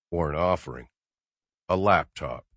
or an offering. A laptop.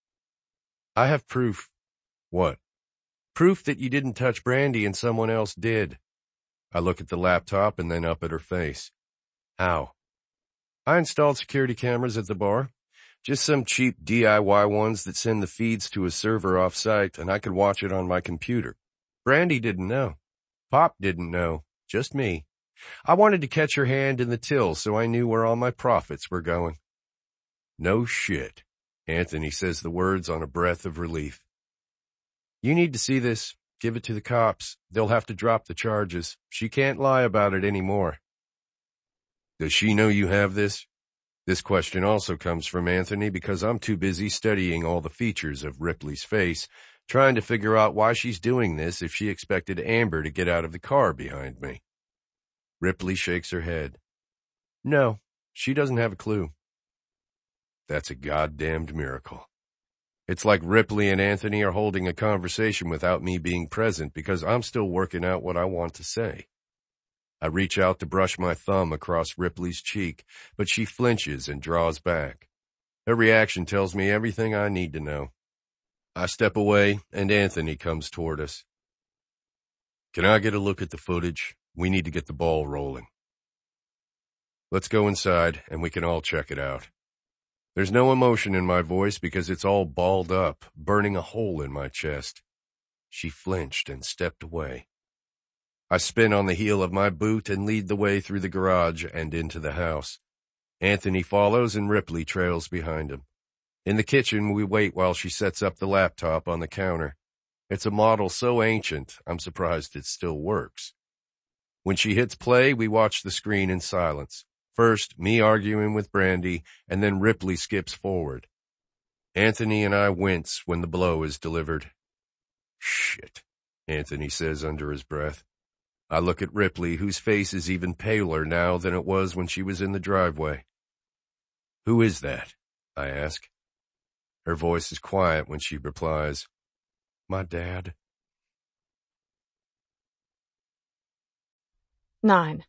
I have proof. What? Proof that you didn't touch Brandy and someone else did. I look at the laptop and then up at her face. How? I installed security cameras at the bar. Just some cheap DIY ones that send the feeds to a server off-site, and I could watch it on my computer. Brandy didn't know. Pop didn't know. Just me. I wanted to catch her hand in the till so I knew where all my profits were going. No shit. Anthony says the words on a breath of relief. You need to see this. Give it to the cops. They'll have to drop the charges. She can't lie about it anymore. Does she know you have this? This question also comes from Anthony because I'm too busy studying all the features of Ripley's face, trying to figure out why she's doing this if she expected Amber to get out of the car behind me. Ripley shakes her head. No, she doesn't have a clue. That's a goddamned miracle. It's like Ripley and Anthony are holding a conversation without me being present because I'm still working out what I want to say. I reach out to brush my thumb across Ripley's cheek, but she flinches and draws back. Her reaction tells me everything I need to know. I step away, and Anthony comes toward us. Can I get a look at the footage? We need to get the ball rolling. Let's go inside, and we can all check it out. There's no emotion in my voice because it's all balled up, burning a hole in my chest. She flinched and stepped away. I spin on the heel of my boot and lead the way through the garage and into the house. Anthony follows and Ripley trails behind him. In the kitchen, we wait while she sets up the laptop on the counter. It's a model so ancient, I'm surprised it still works. When she hits play, we watch the screen in silence. First, me arguing with Brandy, and then Ripley skips forward. Anthony and I wince when the blow is delivered. Shit, Anthony says under his breath. I look at Ripley, whose face is even paler now than it was when she was in the driveway. Who is that? I ask. Her voice is quiet when she replies, My dad. 9.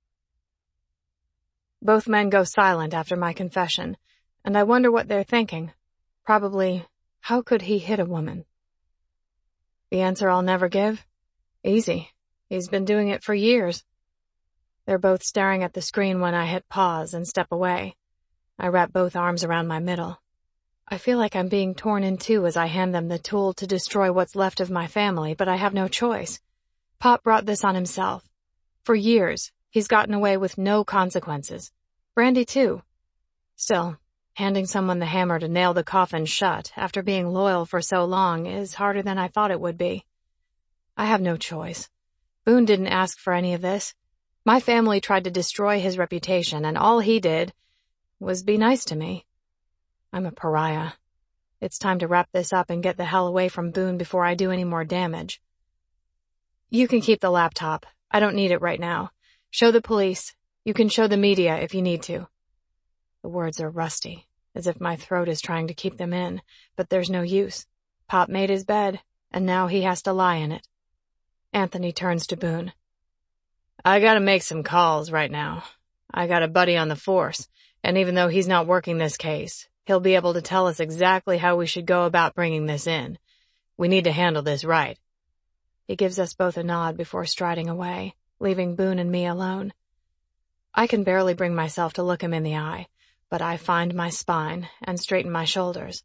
Both men go silent after my confession, and I wonder what they're thinking. Probably, how could he hit a woman? The answer I'll never give? Easy. He's been doing it for years. They're both staring at the screen when I hit pause and step away. I wrap both arms around my middle. I feel like I'm being torn in two as I hand them the tool to destroy what's left of my family, but I have no choice. Pop brought this on himself. For years, he's gotten away with no consequences. Brandy, too. Still, handing someone the hammer to nail the coffin shut after being loyal for so long is harder than I thought it would be. I have no choice. Boone didn't ask for any of this. My family tried to destroy his reputation, and all he did was be nice to me. I'm a pariah. It's time to wrap this up and get the hell away from Boone before I do any more damage. You can keep the laptop. I don't need it right now. Show the police. You can show the media if you need to. The words are rusty, as if my throat is trying to keep them in, but there's no use. Pop made his bed, and now he has to lie in it. Anthony turns to Boone. I gotta make some calls right now. I got a buddy on the force, and even though he's not working this case, he'll be able to tell us exactly how we should go about bringing this in. We need to handle this right. He gives us both a nod before striding away, leaving Boone and me alone. I can barely bring myself to look him in the eye, but I find my spine and straighten my shoulders.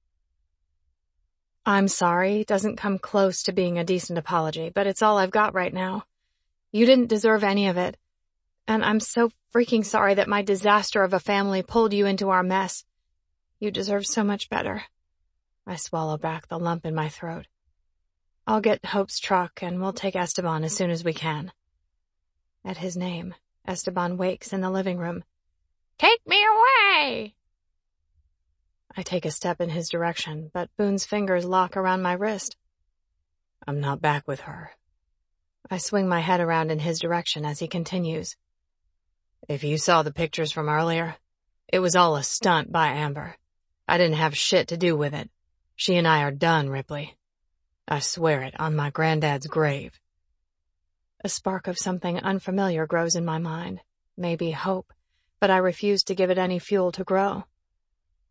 I'm sorry doesn't come close to being a decent apology, but it's all I've got right now. You didn't deserve any of it, and I'm so freaking sorry that my disaster of a family pulled you into our mess. You deserve so much better. I swallow back the lump in my throat. I'll get Hope's truck and we'll take Esteban as soon as we can. At his name, Esteban wakes in the living room. Take me away! I take a step in his direction, but Boone's fingers lock around my wrist. I'm not back with her. I swing my head around in his direction as he continues. If you saw the pictures from earlier, it was all a stunt by Amber. I didn't have shit to do with it. She and I are done, Ripley. I swear it on my granddad's grave. A spark of something unfamiliar grows in my mind, maybe hope, but I refuse to give it any fuel to grow.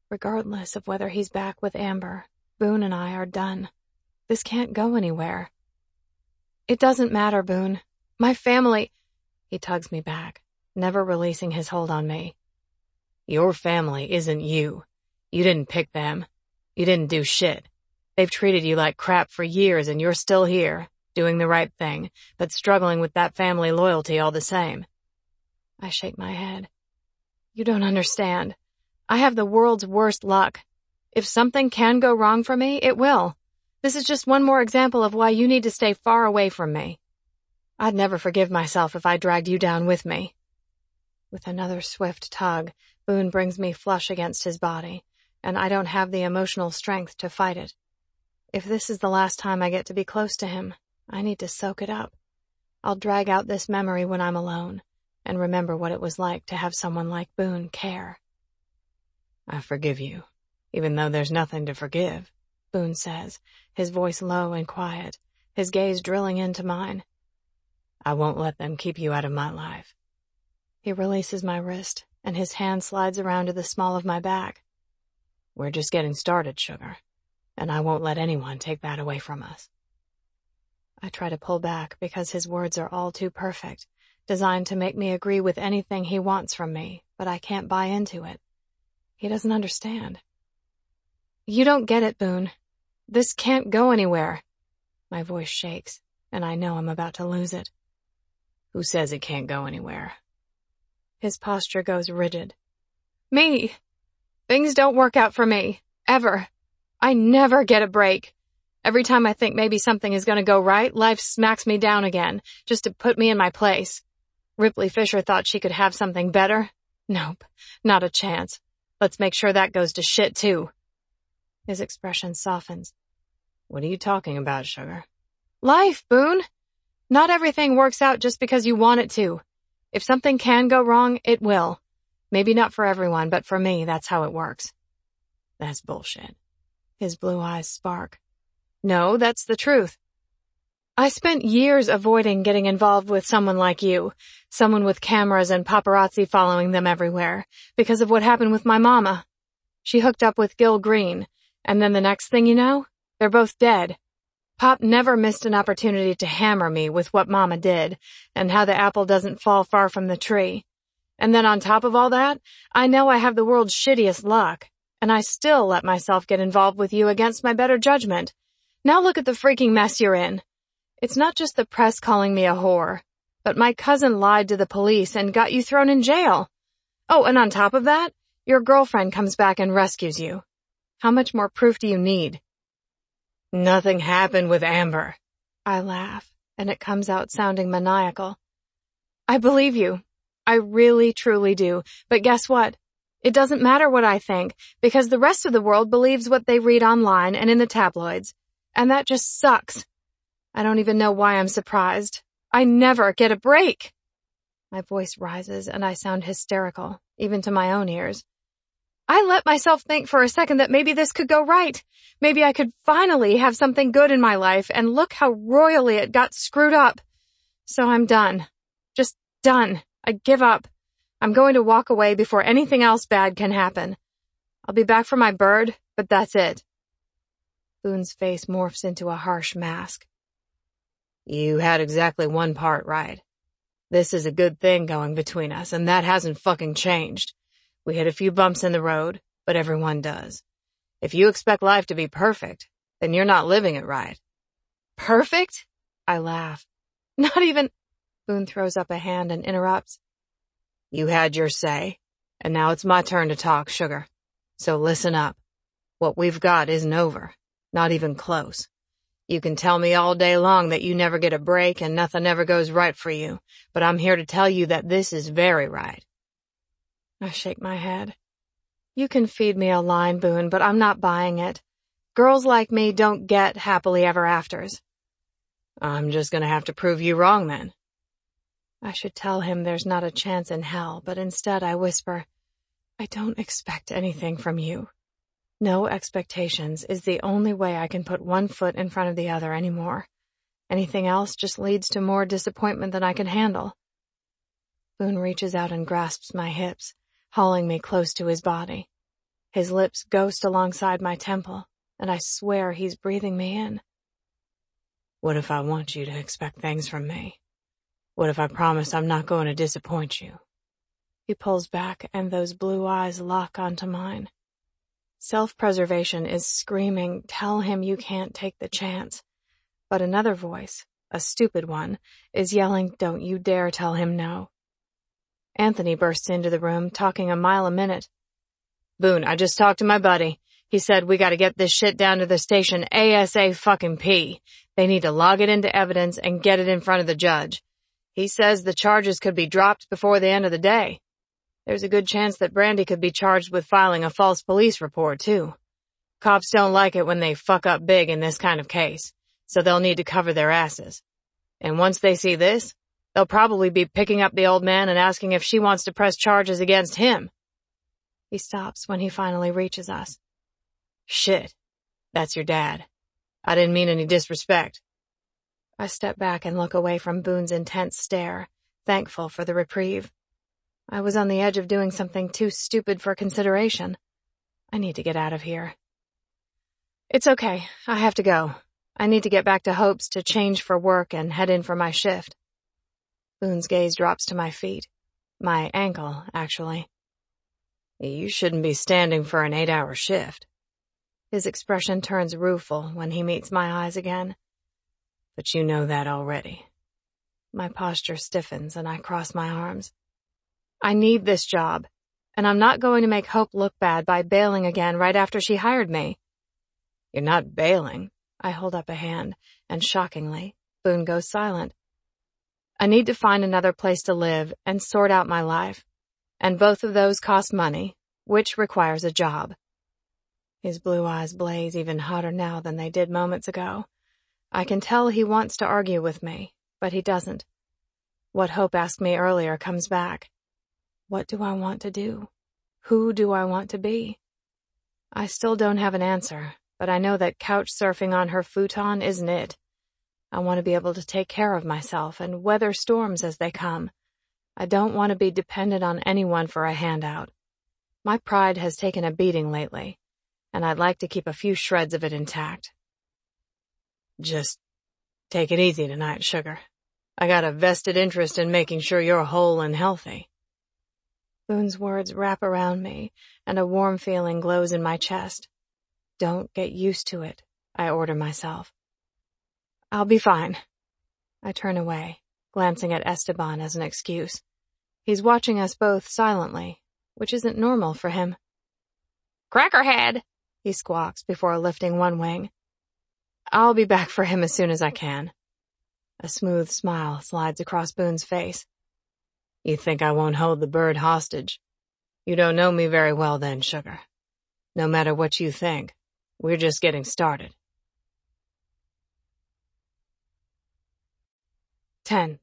Regardless of whether he's back with Amber, Boone and I are done. This can't go anywhere. It doesn't matter, Boone. My family... He tugs me back, never releasing his hold on me. Your family isn't you. You didn't pick them. You didn't do shit. They've treated you like crap for years and you're still here, doing the right thing, but struggling with that family loyalty all the same. I shake my head. You don't understand. I have the world's worst luck. If something can go wrong for me, it will. This is just one more example of why you need to stay far away from me. I'd never forgive myself if I dragged you down with me. With another swift tug, Boone brings me flush against his body, and I don't have the emotional strength to fight it. If this is the last time I get to be close to him, I need to soak it up. I'll drag out this memory when I'm alone, and remember what it was like to have someone like Boone care. I forgive you, even though there's nothing to forgive, Boone says, his voice low and quiet, his gaze drilling into mine. I won't let them keep you out of my life. He releases my wrist, and his hand slides around to the small of my back. We're just getting started, sugar, and I won't let anyone take that away from us. I try to pull back because his words are all too perfect, designed to make me agree with anything he wants from me, but I can't buy into it. He doesn't understand. You don't get it, Boone. This can't go anywhere. My voice shakes, and I know I'm about to lose it. Who says it can't go anywhere? His posture goes rigid. Me! Things don't work out for me. Ever. I never get a break. Every time I think maybe something is going to go right, life smacks me down again, just to put me in my place. Ripley Fisher thought she could have something better. Nope, not a chance. Let's make sure that goes to shit, too. His expression softens. What are you talking about, sugar? Life, Boone. Not everything works out just because you want it to. If something can go wrong, it will. Maybe not for everyone, but for me, that's how it works. That's bullshit. His blue eyes spark. No, that's the truth. I spent years avoiding getting involved with someone like you, someone with cameras and paparazzi following them everywhere, because of what happened with my mama. She hooked up with Gil Green, and then the next thing you know, they're both dead. Pop never missed an opportunity to hammer me with what Mama did, and how the apple doesn't fall far from the tree. And then on top of all that, I know I have the world's shittiest luck, and I still let myself get involved with you against my better judgment. Now look at the freaking mess you're in. It's not just the press calling me a whore, but my cousin lied to the police and got you thrown in jail. Oh, and on top of that, your girlfriend comes back and rescues you. How much more proof do you need? Nothing happened with Amber. I laugh, and it comes out sounding maniacal. I believe you. I really, truly do. But guess what? It doesn't matter what I think, because the rest of the world believes what they read online and in the tabloids. And that just sucks. I don't even know why I'm surprised. I never get a break. My voice rises, and I sound hysterical, even to my own ears. I let myself think for a second that maybe this could go right. Maybe I could finally have something good in my life, and look how royally it got screwed up. So I'm done. Just done. I give up. I'm going to walk away before anything else bad can happen. I'll be back for my bird, but that's it. Boone's face morphs into a harsh mask. You had exactly one part right. This is a good thing going between us, and that hasn't fucking changed. We hit a few bumps in the road, but everyone does. If you expect life to be perfect, then you're not living it right. Perfect? I laugh. Not even... Boone throws up a hand and interrupts. You had your say, and now it's my turn to talk, sugar. So listen up. What we've got isn't over. Not even close. You can tell me all day long that you never get a break and nothing ever goes right for you, but I'm here to tell you that this is very right. I shake my head. You can feed me a line, Boone, but I'm not buying it. Girls like me don't get happily ever afters. I'm just gonna have to prove you wrong then. I should tell him there's not a chance in hell, but instead I whisper, I don't expect anything from you. No expectations is the only way I can put one foot in front of the other anymore. Anything else just leads to more disappointment than I can handle. Boone reaches out and grasps my hips, hauling me close to his body. His lips ghost alongside my temple, and I swear he's breathing me in. What if I want you to expect things from me? What if I promise I'm not going to disappoint you? He pulls back, and those blue eyes lock onto mine. Self-preservation is screaming, tell him you can't take the chance. But another voice, a stupid one, is yelling, don't you dare tell him no. Anthony bursts into the room, talking a mile a minute. Boone, I just talked to my buddy. He said we gotta get this shit down to the station ASAP. They need to log it into evidence and get it in front of the judge. He says the charges could be dropped before the end of the day. There's a good chance that Brandy could be charged with filing a false police report, too. Cops don't like it when they fuck up big in this kind of case, so they'll need to cover their asses. And once they see this, they'll probably be picking up the old man and asking if she wants to press charges against him. He stops when he finally reaches us. Shit, that's your dad. I didn't mean any disrespect. I step back and look away from Boone's intense stare, thankful for the reprieve. I was on the edge of doing something too stupid for consideration. I need to get out of here. It's okay. I have to go. I need to get back to Hope's to change for work and head in for my shift. Boone's gaze drops to my feet. My ankle, actually. You shouldn't be standing for an 8-hour shift. His expression turns rueful when he meets my eyes again. But you know that already. My posture stiffens and I cross my arms. I need this job, and I'm not going to make Hope look bad by bailing again right after she hired me. You're not bailing. I hold up a hand, and shockingly, Boone goes silent. I need to find another place to live and sort out my life, and both of those cost money, which requires a job. His blue eyes blaze even hotter now than they did moments ago. I can tell he wants to argue with me, but he doesn't. What Hope asked me earlier comes back. What do I want to do? Who do I want to be? I still don't have an answer, but I know that couch surfing on her futon isn't it. I want to be able to take care of myself and weather storms as they come. I don't want to be dependent on anyone for a handout. My pride has taken a beating lately, and I'd like to keep a few shreds of it intact. Just take it easy tonight, sugar. I got a vested interest in making sure you're whole and healthy. Boone's words wrap around me, and a warm feeling glows in my chest. Don't get used to it, I order myself. I'll be fine. I turn away, glancing at Esteban as an excuse. He's watching us both silently, which isn't normal for him. Crackerhead, he squawks before lifting one wing. I'll be back for him as soon as I can. A smooth smile slides across Boone's face. You think I won't hold the bird hostage? You don't know me very well then, sugar. No matter what you think, we're just getting started. 10.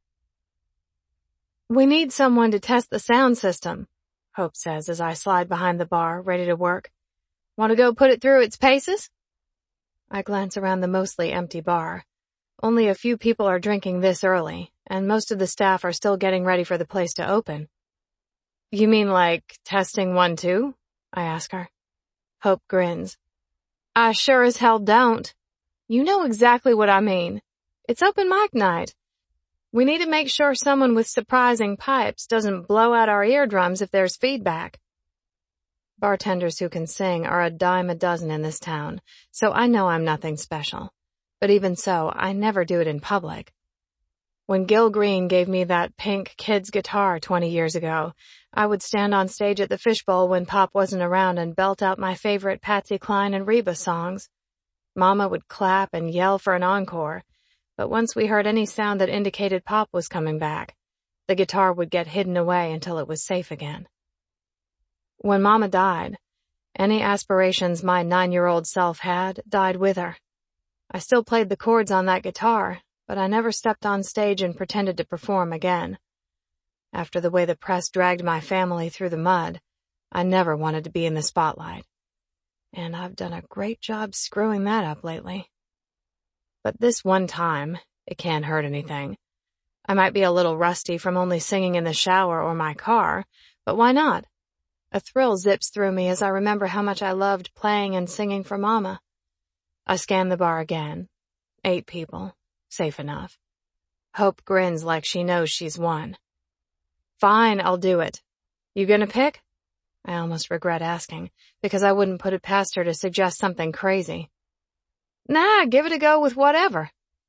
We need someone to test the sound system, Hope says as I slide behind the bar, ready to work. Want to go put it through its paces? I glance around the mostly empty bar. Only a few people are drinking this early, and most of the staff are still getting ready for the place to open. You mean like testing 1, 2? I ask her. Hope grins. I sure as hell don't. You know exactly what I mean. It's open mic night. We need to make sure someone with surprising pipes doesn't blow out our eardrums if there's feedback. Bartenders who can sing are a dime a dozen in this town, so I know I'm nothing special. But even so, I never do it in public. When Gil Green gave me that pink kid's guitar 20 years ago, I would stand on stage at the Fishbowl when Pop wasn't around and belt out my favorite Patsy Cline and Reba songs. Mama would clap and yell for an encore, but once we heard any sound that indicated Pop was coming back, the guitar would get hidden away until it was safe again. When Mama died, any aspirations my 9-year-old self had died with her. I still played the chords on that guitar, but I never stepped on stage and pretended to perform again. After the way the press dragged my family through the mud, I never wanted to be in the spotlight. And I've done a great job screwing that up lately. But this one time, it can't hurt anything. I might be a little rusty from only singing in the shower or my car, but why not? A thrill zips through me as I remember how much I loved playing and singing for Mama. I scan the bar again. 8 people. Safe enough. Hope grins like she knows she's won. Fine, I'll do it. You gonna pick? I almost regret asking, because I wouldn't put it past her to suggest something crazy. Nah, give it a go with whatever.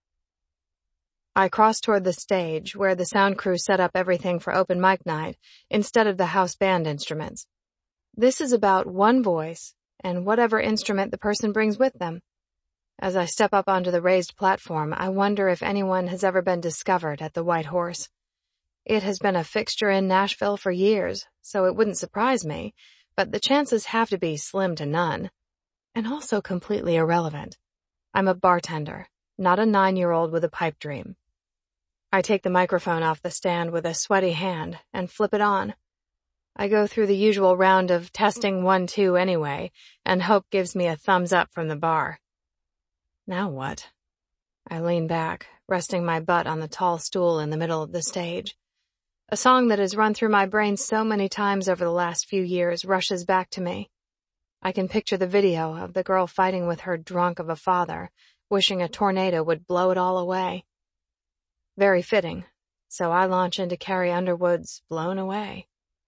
I crossed toward the stage, where the sound crew set up everything for open mic night, instead of the house band instruments. This is about one voice, and whatever instrument the person brings with them. As I step up onto the raised platform, I wonder if anyone has ever been discovered at the White Horse. It has been a fixture in Nashville for years, so it wouldn't surprise me, but the chances have to be slim to none. And also completely irrelevant. I'm a bartender, not a 9-year-old with a pipe dream. I take the microphone off the stand with a sweaty hand and flip it on. I go through the usual round of testing 1, 2 anyway, and Hope gives me a thumbs up from the bar. Now what? I lean back, resting my butt on the tall stool in the middle of the stage. A song that has run through my brain so many times over the last few years rushes back to me. I can picture the video of the girl fighting with her drunk of a father, wishing a tornado would blow it all away. Very fitting, so I launch into Carrie Underwood's Blown Away.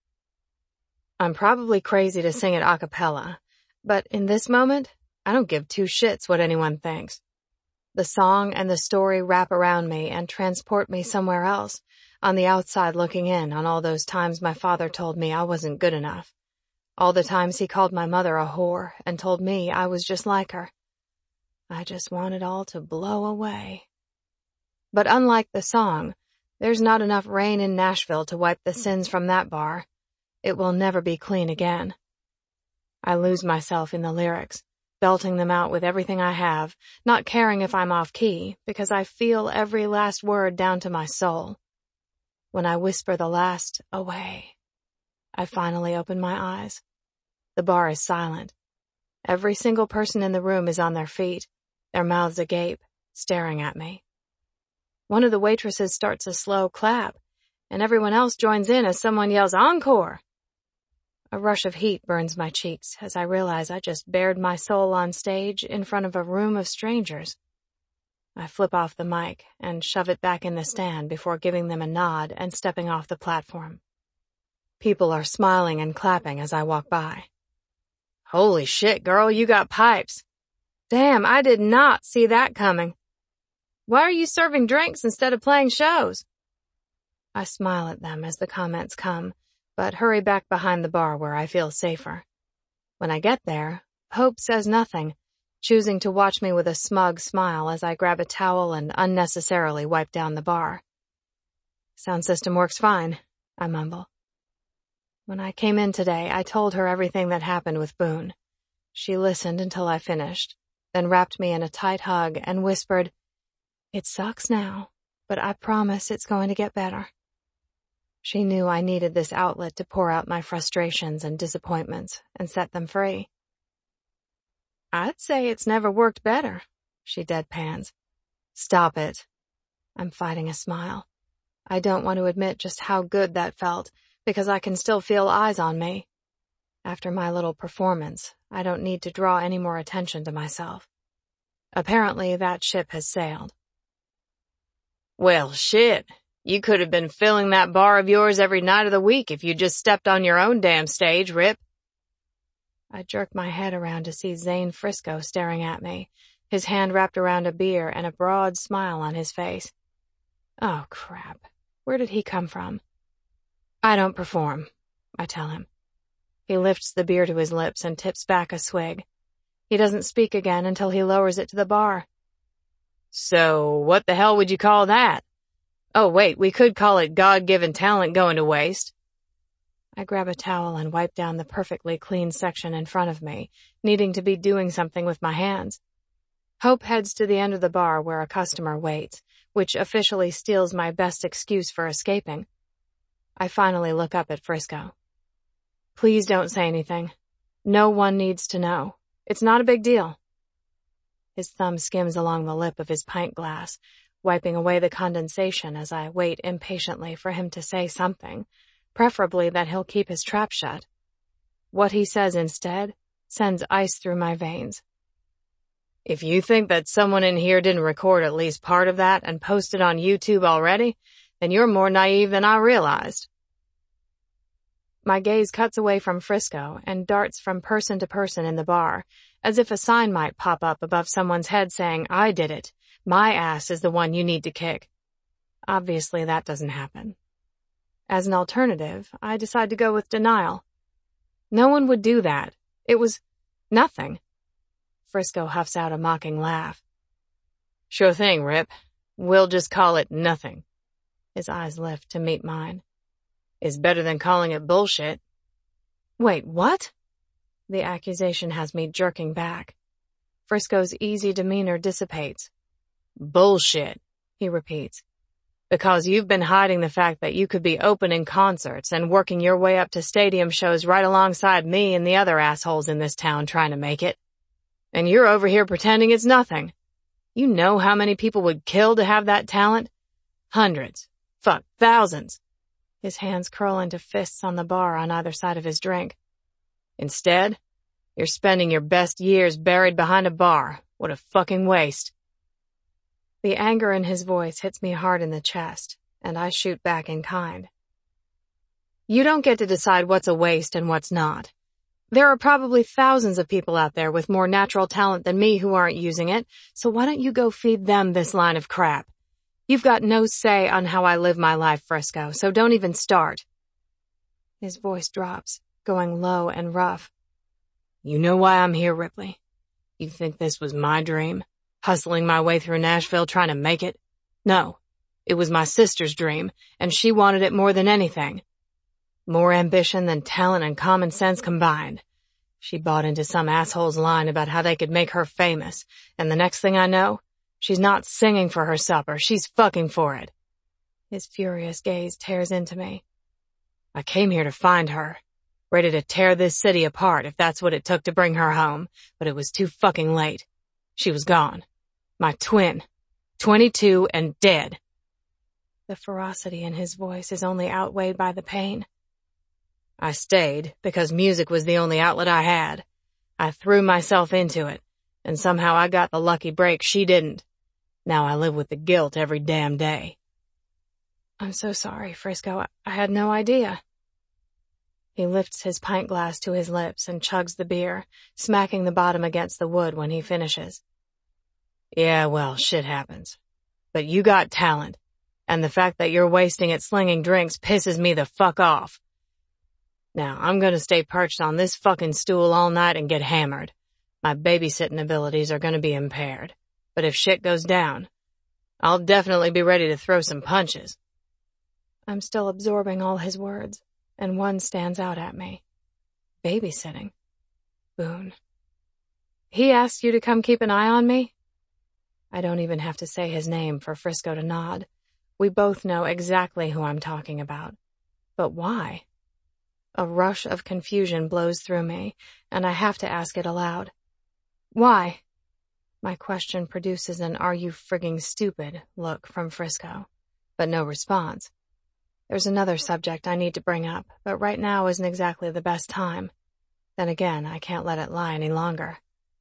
I'm probably crazy to sing it a cappella, but in this moment, I don't give 2 shits what anyone thinks. The song and the story wrap around me and transport me somewhere else, on the outside looking in on all those times my father told me I wasn't good enough. All the times he called my mother a whore and told me I was just like her. I just want it all to blow away. But unlike the song, there's not enough rain in Nashville to wipe the sins from that bar. It will never be clean again. I lose myself in the lyrics, belting them out with everything I have, not caring if I'm off key, because I feel every last word down to my soul. When I whisper the last away, I finally open my eyes. The bar is silent. Every single person in the room is on their feet, their mouths agape, staring at me. One of the waitresses starts a slow clap, and everyone else joins in as someone yells, "Encore!" A rush of heat burns my cheeks as I realize I just bared my soul on stage in front of a room of strangers. I flip off the mic and shove it back in the stand before giving them a nod and stepping off the platform. People are smiling and clapping as I walk by. Holy shit, girl, you got pipes. Damn, I did not see that coming. Why are you serving drinks instead of playing shows? I smile at them as the comments come, but hurry back behind the bar where I feel safer. When I get there, Hope says nothing, choosing to watch me with a smug smile as I grab a towel and unnecessarily wipe down the bar. Sound system works fine, I mumble. When I came in today, I told her everything that happened with Boone. She listened until I finished, then wrapped me in a tight hug and whispered, "It sucks now, but I promise it's going to get better." She knew I needed this outlet to pour out my frustrations and disappointments and set them free. "I'd say it's never worked better," she deadpans. "Stop it." I'm fighting a smile. I don't want to admit just how good that felt, because I can still feel eyes on me. After my little performance, I don't need to draw any more attention to myself. Apparently, that ship has sailed. "Well, shit. You could have been filling that bar of yours every night of the week if you just stepped on your own damn stage, Rip." I jerk my head around to see Zane Frisco staring at me, his hand wrapped around a beer and a broad smile on his face. Oh, crap. Where did he come from? "I don't perform," I tell him. He lifts the beer to his lips and tips back a swig. He doesn't speak again until he lowers it to the bar. "So, what the hell would you call that? Oh, wait, we could call it God-given talent going to waste." I grab a towel and wipe down the perfectly clean section in front of me, needing to be doing something with my hands. Hope heads to the end of the bar where a customer waits, which officially steals my best excuse for escaping. I finally look up at Frisco. "Please don't say anything. No one needs to know. It's not a big deal." His thumb skims along the lip of his pint glass, wiping away the condensation as I wait impatiently for him to say something, preferably that he'll keep his trap shut. What he says instead sends ice through my veins. If you think that someone in here didn't record at least part of that and post it on YouTube already, then you're more naive than I realized. My gaze cuts away from Frisco and darts from person to person in the bar, as if a sign might pop up above someone's head saying, "I did it. My ass is the one you need to kick." Obviously, that doesn't happen. As an alternative, I decide to go with denial. No one would do that. It was nothing. Frisco huffs out a mocking laugh. Sure thing, Rip. We'll just call it nothing. His eyes lift to meet mine. It's better than calling it bullshit. Wait, what? The accusation has me jerking back. Frisco's easy demeanor dissipates. Bullshit, he repeats. Because you've been hiding the fact that you could be opening concerts and working your way up to stadium shows right alongside me and the other assholes in this town trying to make it. And you're over here pretending it's nothing. You know how many people would kill to have that talent? Hundreds. Fuck, thousands. His hands curl into fists on the bar on either side of his drink. Instead, you're spending your best years buried behind a bar. What a fucking waste. The anger in his voice hits me hard in the chest, and I shoot back in kind. You don't get to decide what's a waste and what's not. There are probably thousands of people out there with more natural talent than me who aren't using it, so why don't you go feed them this line of crap? You've got no say on how I live my life, Frisco, so don't even start. His voice drops, going low and rough. You know why I'm here, Ripley? You think this was my dream? Hustling my way through Nashville trying to make it? No, it was my sister's dream, and she wanted it more than anything. More ambition than talent and common sense combined. She bought into some asshole's line about how they could make her famous, and the next thing I know, she's not singing for her supper, she's fucking for it. His furious gaze tears into me. I came here to find her, ready to tear this city apart if that's what it took to bring her home, but it was too fucking late. She was gone. My twin. 22 and dead. The ferocity in his voice is only outweighed by the pain. I stayed because music was the only outlet I had. I threw myself into it, and somehow I got the lucky break she didn't. Now I live with the guilt every damn day. I'm so sorry, Frisco. I had no idea. He lifts his pint glass to his lips and chugs the beer, smacking the bottom against the wood when he finishes. Yeah, well, shit happens. But you got talent, and the fact that you're wasting it slinging drinks pisses me the fuck off. Now, I'm gonna stay perched on this fucking stool all night and get hammered. My babysitting abilities are gonna be impaired. But if shit goes down, I'll definitely be ready to throw some punches. I'm still absorbing all his words, and one stands out at me. Babysitting. Boone. He asked you to come keep an eye on me? I don't even have to say his name for Frisco to nod. We both know exactly who I'm talking about. But why? A rush of confusion blows through me, and I have to ask it aloud. Why? My question produces an "are you frigging stupid" look from Frisco, but no response. There's another subject I need to bring up, but right now isn't exactly the best time. Then again, I can't let it lie any longer.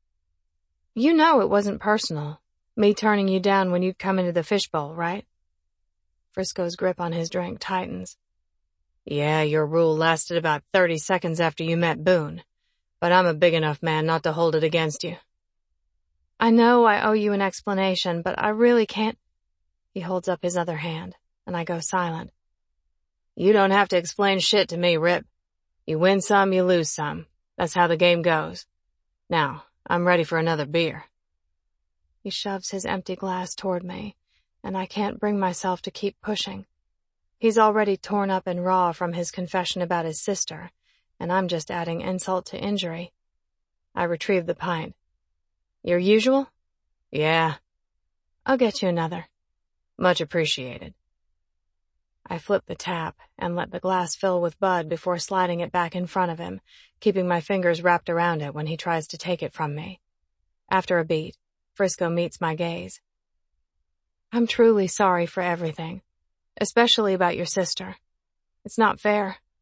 You know it wasn't personal, me turning you down when you'd come into the fishbowl, right? Frisco's grip on his drink tightens. Yeah, your rule lasted about 30 seconds after you met Boone, but I'm a big enough man not to hold it against you. I know I owe you an explanation, but I really can't. He holds up his other hand, and I go silent. You don't have to explain shit to me, Rip. You win some, you lose some. That's how the game goes. Now, I'm ready for another beer. He shoves his empty glass toward me, and I can't bring myself to keep pushing. He's already torn up and raw from his confession about his sister, and I'm just adding insult to injury. I retrieve the pint. Your usual? Yeah. I'll get you another. Much appreciated. I flip the tap and let the glass fill with Bud before sliding it back in front of him, keeping my fingers wrapped around it when he tries to take it from me. After a beat, Frisco meets my gaze. I'm truly sorry for everything, especially about your sister. It's not fair.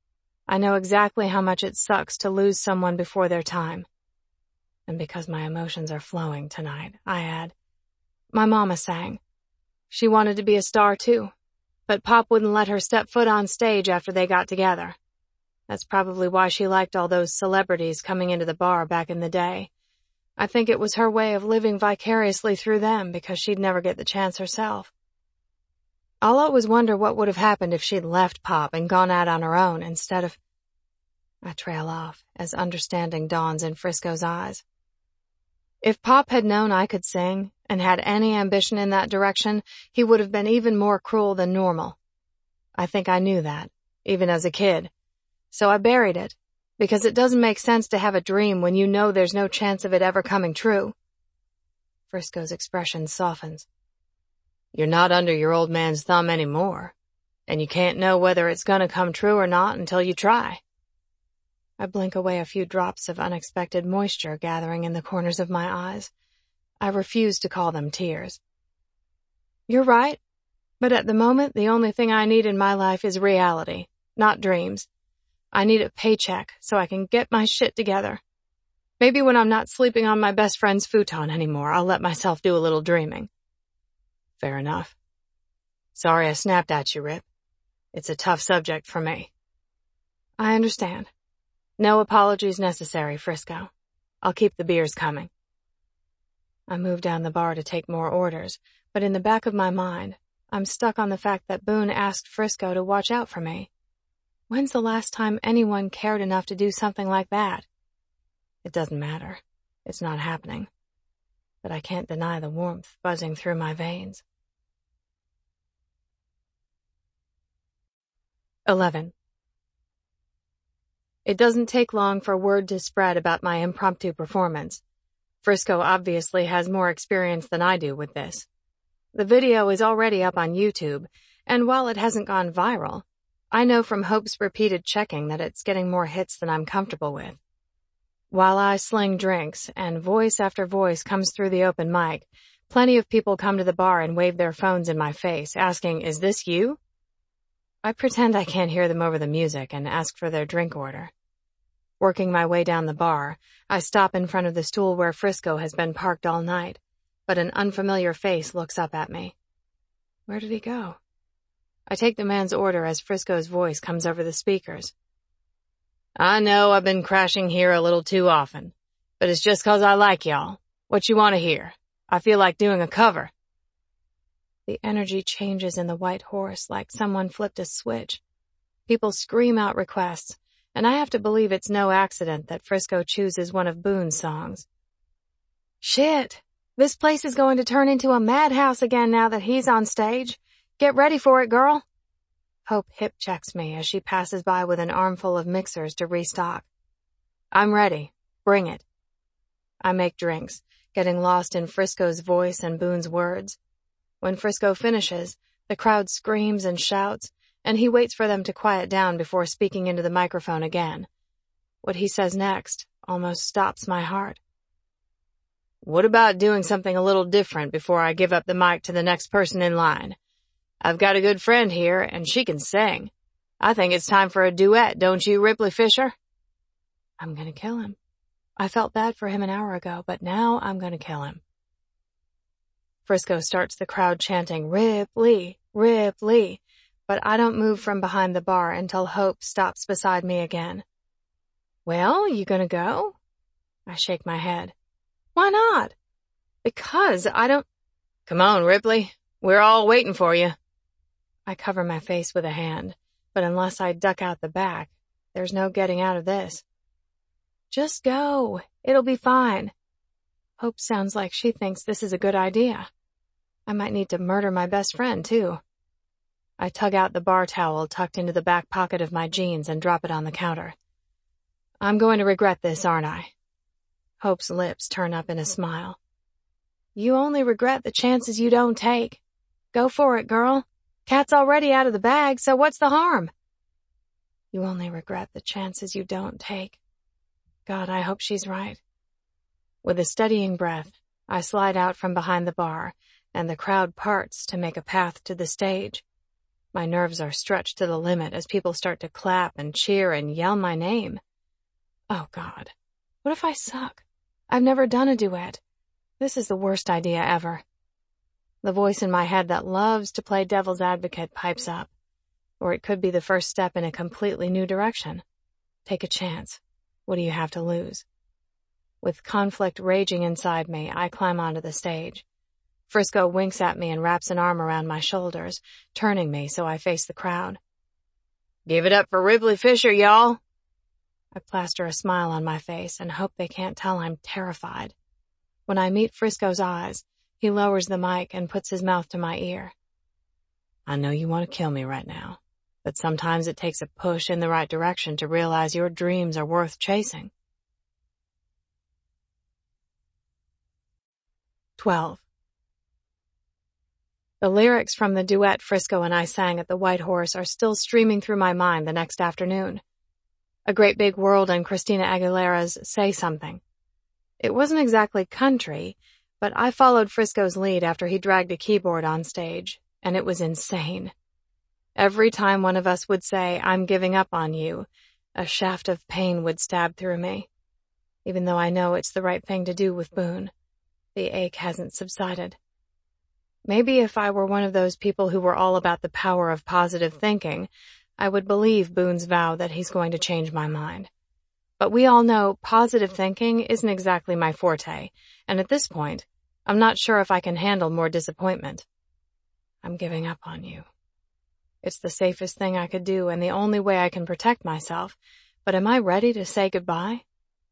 I know exactly how much it sucks to lose someone before their time. And because my emotions are flowing tonight, I add, my mama sang. She wanted to be a star too, but Pop wouldn't let her step foot on stage after they got together. That's probably why she liked all those celebrities coming into the bar back in the day. I think it was her way of living vicariously through them because she'd never get the chance herself. I'll always wonder what would have happened if she'd left Pop and gone out on her own instead of... I trail off as understanding dawns in Frisco's eyes. If Pop had known I could sing and had any ambition in that direction, he would have been even more cruel than normal. I think I knew that, even as a kid. So I buried it, because it doesn't make sense to have a dream when you know there's no chance of it ever coming true. Frisco's expression softens. You're not under your old man's thumb anymore, and you can't know whether it's gonna come true or not until you try. I blink away a few drops of unexpected moisture gathering in the corners of my eyes. I refuse to call them tears. You're right, but at the moment the only thing I need in my life is reality, not dreams. I need a paycheck so I can get my shit together. Maybe when I'm not sleeping on my best friend's futon anymore, I'll let myself do a little dreaming. Fair enough. Sorry I snapped at you, Rip. It's a tough subject for me. I understand. No apologies necessary, Frisco. I'll keep the beers coming. I move down the bar to take more orders, but in the back of my mind, I'm stuck on the fact that Boone asked Frisco to watch out for me. When's the last time anyone cared enough to do something like that? It doesn't matter. It's not happening. But I can't deny the warmth buzzing through my veins. 11. It doesn't take long for word to spread about my impromptu performance. Frisco obviously has more experience than I do with this. The video is already up on YouTube, and while it hasn't gone viral, I know from Hope's repeated checking that it's getting more hits than I'm comfortable with. While I sling drinks and voice after voice comes through the open mic, plenty of people come to the bar and wave their phones in my face, asking, "Is this you?" I pretend I can't hear them over the music and ask for their drink order. Working my way down the bar, I stop in front of the stool where Frisco has been parked all night, but an unfamiliar face looks up at me. Where did he go? I take the man's order as Frisco's voice comes over the speakers. I know I've been crashing here a little too often, but it's just 'cause I like y'all. What you want to hear? I feel like doing a cover. The energy changes in the White Horse like someone flipped a switch. People scream out requests, and I have to believe it's no accident that Frisco chooses one of Boone's songs. Shit! This place is going to turn into a madhouse again now that he's on stage. Get ready for it, girl. Hope hip checks me as she passes by with an armful of mixers to restock. I'm ready. Bring it. I make drinks, getting lost in Frisco's voice and Boone's words. When Frisco finishes, the crowd screams and shouts, and he waits for them to quiet down before speaking into the microphone again. What he says next almost stops my heart. What about doing something a little different before I give up the mic to the next person in line? I've got a good friend here, and she can sing. I think it's time for a duet, don't you, Ripley Fisher? I'm gonna kill him. I felt bad for him an hour ago, but now I'm gonna kill him. Frisco starts the crowd chanting, Ripley, Ripley, but I don't move from behind the bar until Hope stops beside me again. Well, you gonna go? I shake my head. Why not? Because I don't... Come on, Ripley. We're all waiting for you. I cover my face with a hand, but unless I duck out the back, there's no getting out of this. Just go. It'll be fine. Hope sounds like she thinks this is a good idea. I might need to murder my best friend, too. I tug out the bar towel tucked into the back pocket of my jeans and drop it on the counter. I'm going to regret this, aren't I? Hope's lips turn up in a smile. You only regret the chances you don't take. Go for it, girl. Cat's already out of the bag, so what's the harm? You only regret the chances you don't take. God, I hope she's right. With a steadying breath, I slide out from behind the bar, and the crowd parts to make a path to the stage. My nerves are stretched to the limit as people start to clap and cheer and yell my name. Oh God, what if I suck? I've never done a duet. This is the worst idea ever. The voice in my head that loves to play devil's advocate pipes up. Or it could be the first step in a completely new direction. Take a chance. What do you have to lose? With conflict raging inside me, I climb onto the stage. Frisco winks at me and wraps an arm around my shoulders, turning me so I face the crowd. Give it up for Ripley Fisher, y'all. I plaster a smile on my face and hope they can't tell I'm terrified. When I meet Frisco's eyes, he lowers the mic and puts his mouth to my ear. I know you want to kill me right now, but sometimes it takes a push in the right direction to realize your dreams are worth chasing. 12. The lyrics from the duet Frisco and I sang at the White Horse are still streaming through my mind the next afternoon. A Great Big World and Christina Aguilera's Say Something. It wasn't exactly country, but I followed Frisco's lead after he dragged a keyboard on stage, and it was insane. Every time one of us would say, I'm giving up on you, a shaft of pain would stab through me. Even though I know it's the right thing to do with Boone, the ache hasn't subsided. Maybe if I were one of those people who were all about the power of positive thinking, I would believe Boone's vow that he's going to change my mind. But we all know positive thinking isn't exactly my forte, and at this point, I'm not sure if I can handle more disappointment. I'm giving up on you. It's the safest thing I could do and the only way I can protect myself, but am I ready to say goodbye?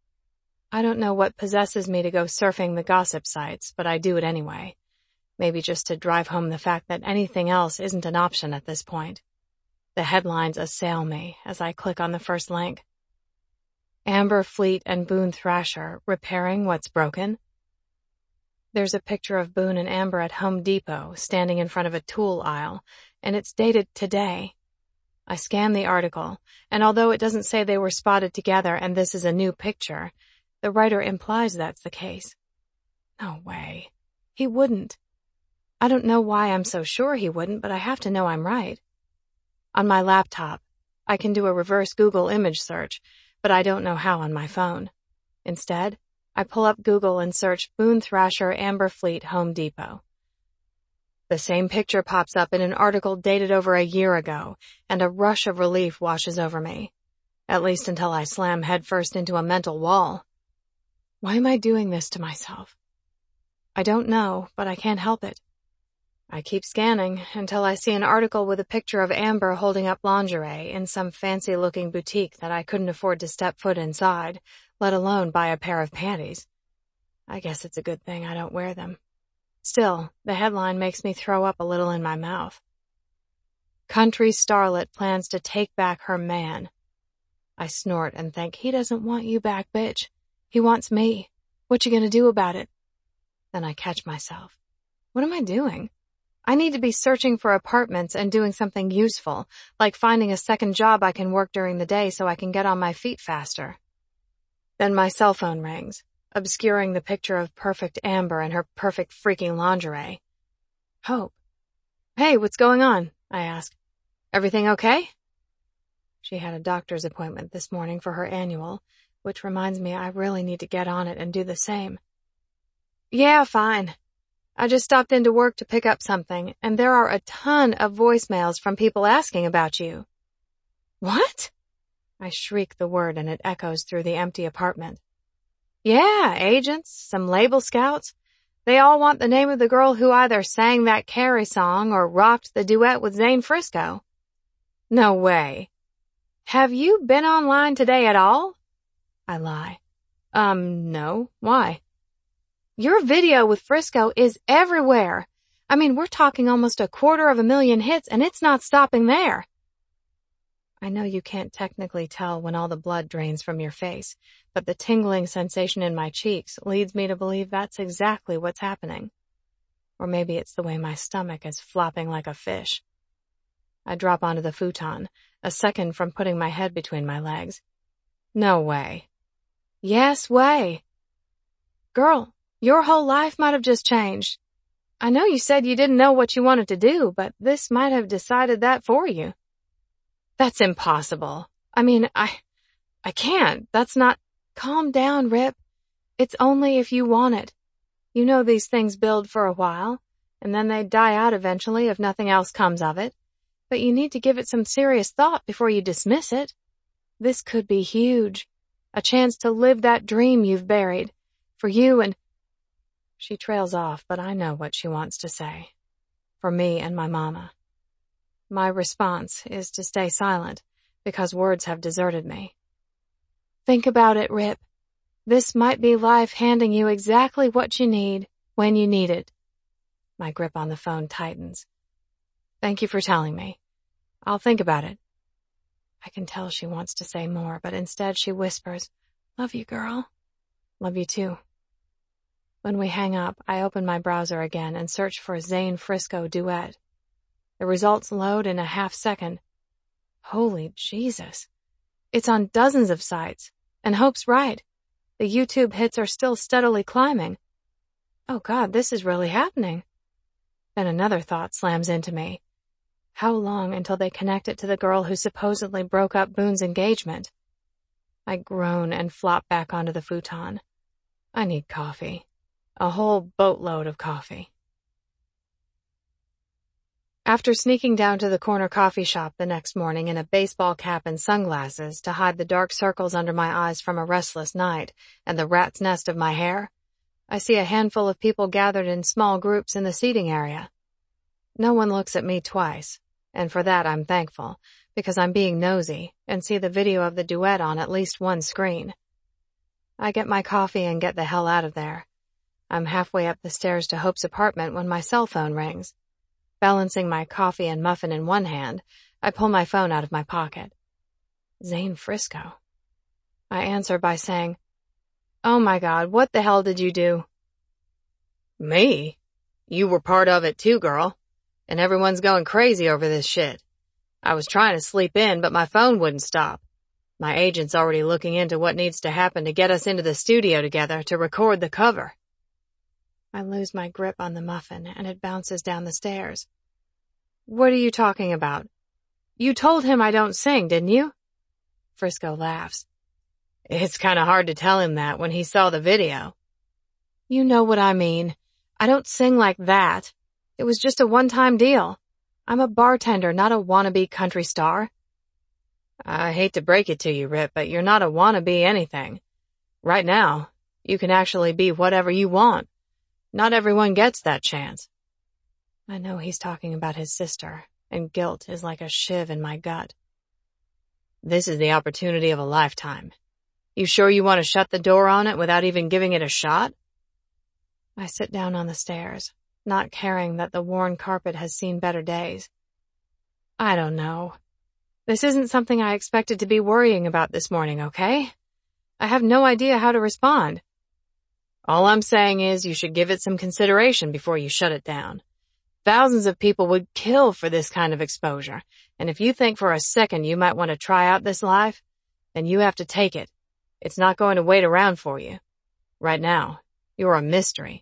I don't know what possesses me to go surfing the gossip sites, but I do it anyway. Maybe just to drive home the fact that anything else isn't an option at this point. The headlines assail me as I click on the first link. Amber Fleet and Boone Thrasher repairing what's broken? There's a picture of Boone and Amber at Home Depot standing in front of a tool aisle, and it's dated today. I scan the article, and although it doesn't say they were spotted together and this is a new picture, the writer implies that's the case. No way. He wouldn't. I don't know why I'm so sure he wouldn't, but I have to know I'm right. On my laptop, I can do a reverse Google image search, but I don't know how on my phone. Instead, I pull up Google and search Boone Thrasher Amber Fleet Home Depot. The same picture pops up in an article dated over a year ago, and a rush of relief washes over me. At least until I slam headfirst into a mental wall. Why am I doing this to myself? I don't know, but I can't help it. I keep scanning until I see an article with a picture of Amber holding up lingerie in some fancy-looking boutique that I couldn't afford to step foot inside, let alone buy a pair of panties. I guess it's a good thing I don't wear them. Still, the headline makes me throw up a little in my mouth. Country starlet plans to take back her man. I snort and think, he doesn't want you back, bitch. He wants me. What you gonna do about it? Then I catch myself. What am I doing? I need to be searching for apartments and doing something useful, like finding a second job I can work during the day so I can get on my feet faster. Then my cell phone rings, obscuring the picture of perfect Amber and her perfect freaking lingerie. Hope. Hey, what's going on? I ask. Everything okay? She had a doctor's appointment this morning for her annual, which reminds me I really need to get on it and do the same. Yeah, fine. I just stopped into work to pick up something, and there are a ton of voicemails from people asking about you. What? I shriek the word and it echoes through the empty apartment. Yeah, agents, some label scouts. They all want the name of the girl who either sang that Carrie song or rocked the duet with Zane Frisco. No way. Have you been online today at all? I lie. No. Why? Your video with Frisco is everywhere. I mean, we're talking almost 250,000 hits and it's not stopping there. I know you can't technically tell when all the blood drains from your face, but the tingling sensation in my cheeks leads me to believe that's exactly what's happening. Or maybe it's the way my stomach is flopping like a fish. I drop onto the futon, a second from putting my head between my legs. No way. Yes way. Girl, your whole life might have just changed. I know you said you didn't know what you wanted to do, but this might have decided that for you. That's impossible. I mean, I can't. That's not... Calm down, Rip. It's only if you want it. You know these things build for a while, and then they die out eventually if nothing else comes of it. But you need to give it some serious thought before you dismiss it. This could be huge. A chance to live that dream you've buried. For you and... She trails off, but I know what she wants to say. For me and my mama. My response is to stay silent, because words have deserted me. Think about it, Rip. This might be life handing you exactly what you need, when you need it. My grip on the phone tightens. Thank you for telling me. I'll think about it. I can tell she wants to say more, but instead she whispers, Love you, girl. Love you too. When we hang up, I open my browser again and search for Zane Frisco duet. The results load in a half second. Holy Jesus. It's on dozens of sites. And Hope's right. The YouTube hits are still steadily climbing. Oh God, this is really happening. Then another thought slams into me. How long until they connect it to the girl who supposedly broke up Boone's engagement? I groan and flop back onto the futon. I need coffee. A whole boatload of coffee. After sneaking down to the corner coffee shop the next morning in a baseball cap and sunglasses to hide the dark circles under my eyes from a restless night and the rat's nest of my hair, I see a handful of people gathered in small groups in the seating area. No one looks at me twice, and for that I'm thankful, because I'm being nosy and see the video of the duet on at least one screen. I get my coffee and get the hell out of there. I'm halfway up the stairs to Hope's apartment when my cell phone rings. Balancing my coffee and muffin in one hand, I pull my phone out of my pocket. Zane Frisco. I answer by saying, Oh my God, what the hell did you do? Me? You were part of it too, girl. And everyone's going crazy over this shit. I was trying to sleep in, but my phone wouldn't stop. My agent's already looking into what needs to happen to get us into the studio together to record the cover. I lose my grip on the muffin, and it bounces down the stairs. What are you talking about? You told him I don't sing, didn't you? Frisco laughs. It's kinda hard to tell him that when he saw the video. You know what I mean. I don't sing like that. It was just a one-time deal. I'm a bartender, not a wannabe country star. I hate to break it to you, Rip, but you're not a wannabe anything. Right now, you can actually be whatever you want. Not everyone gets that chance. I know he's talking about his sister, and guilt is like a shiv in my gut. This is the opportunity of a lifetime. You sure you want to shut the door on it without even giving it a shot? I sit down on the stairs, not caring that the worn carpet has seen better days. I don't know. This isn't something I expected to be worrying about this morning, okay? I have no idea how to respond. All I'm saying is you should give it some consideration before you shut it down. Thousands of people would kill for this kind of exposure, and if you think for a second you might want to try out this life, then you have to take it. It's not going to wait around for you. Right now, you're a mystery.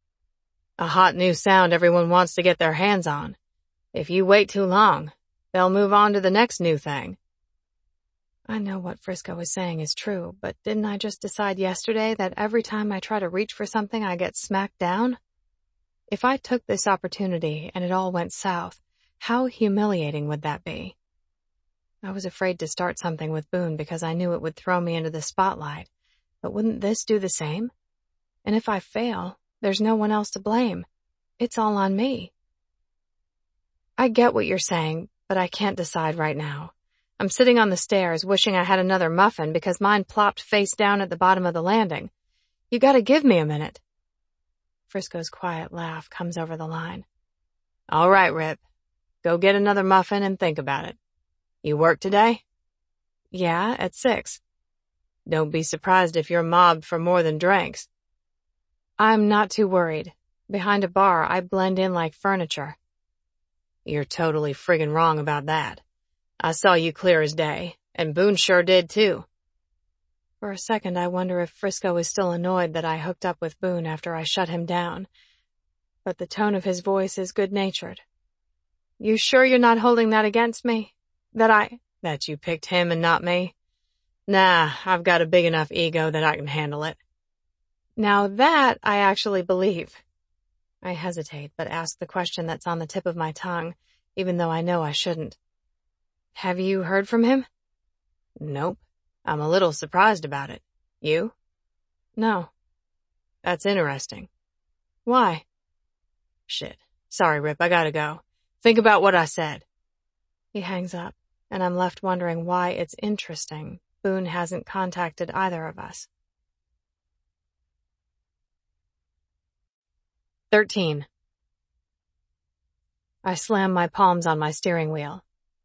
A hot new sound everyone wants to get their hands on. If you wait too long, they'll move on to the next new thing. I know what Frisco is saying is true, but didn't I just decide yesterday that every time I try to reach for something I get smacked down? If I took this opportunity and it all went south, how humiliating would that be? I was afraid to start something with Boone because I knew it would throw me into the spotlight, but wouldn't this do the same? And if I fail, there's no one else to blame. It's all on me. I get what you're saying, but I can't decide right now. I'm sitting on the stairs wishing I had another muffin because mine plopped face down at the bottom of the landing. You gotta give me a minute. Frisco's quiet laugh comes over the line. All right, Rip. Go get another muffin and think about it. You work today? Yeah, at 6. Don't be surprised if you're mobbed for more than drinks. I'm not too worried. Behind a bar, I blend in like furniture. You're totally friggin' wrong about that. I saw you clear as day, and Boone sure did too. For a second I wonder if Frisco is still annoyed that I hooked up with Boone after I shut him down. but the tone of his voice is good-natured. You sure you're not holding that against me? That you picked him and not me? Nah, I've got a big enough ego that I can handle it. Now that I actually believe. I hesitate, but ask the question that's on the tip of my tongue, even though I know I shouldn't. Have you heard from him? Nope. I'm a little surprised about it. You? No. That's interesting. Why? Shit. Sorry, Rip, I gotta go. Think about what I said. He hangs up, and I'm left wondering why it's interesting Boone hasn't contacted either of us. 13. I slam my palms on my steering wheel.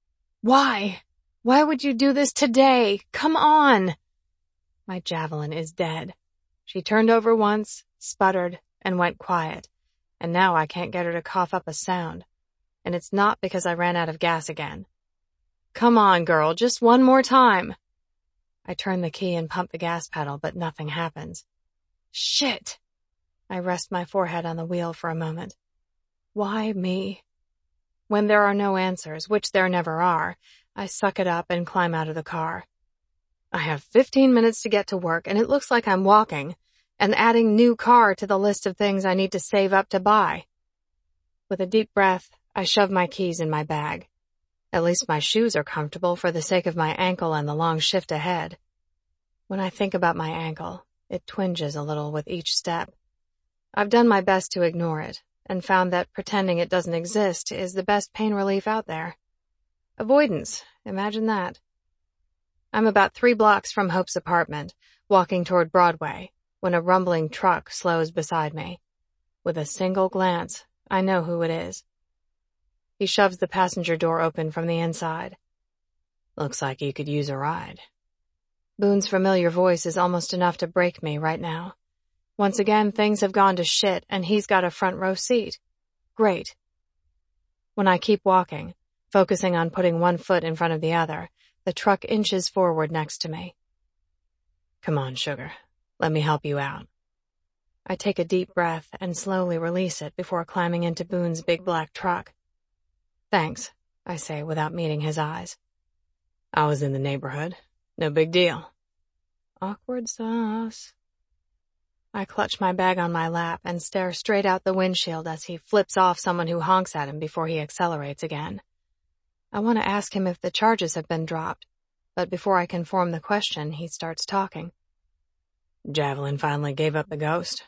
Why? Why would you do this today? Come on! My javelin is dead. She turned over once, sputtered, and went quiet, and now I can't get her to cough up a sound. And it's not because I ran out of gas again. Come on, girl, just one more time. I turn the key and pump the gas pedal, but nothing happens. Shit! I rest my forehead on the wheel for a moment. Why me? When there are no answers, which there never are, I suck it up and climb out of the car. I have 15 minutes to get to work, and it looks like I'm walking, and adding new car to the list of things I need to save up to buy. With a deep breath, I shove my keys in my bag. At least my shoes are comfortable for the sake of my ankle and the long shift ahead. When I think about my ankle, it twinges a little with each step. I've done my best to ignore it, and found that pretending it doesn't exist is the best pain relief out there. Avoidance, imagine that. I'm about 3 blocks from Hope's apartment, walking toward Broadway, when a rumbling truck slows beside me. With a single glance, I know who it is. He shoves the passenger door open from the inside. Looks like you could use a ride. Boone's familiar voice is almost enough to break me right now. Once again, things have gone to shit, and he's got a front row seat. Great. When I keep walking, focusing on putting one foot in front of the other, the truck inches forward next to me. Come on, sugar. Let me help you out. I take a deep breath and slowly release it before climbing into Boone's big black truck. Thanks, I say without meeting his eyes. I was in the neighborhood. No big deal. Awkward sauce. I clutch my bag on my lap and stare straight out the windshield as he flips off someone who honks at him before he accelerates again. I want to ask him if the charges have been dropped, but before I can form the question, he starts talking. Javelin finally gave up the ghost.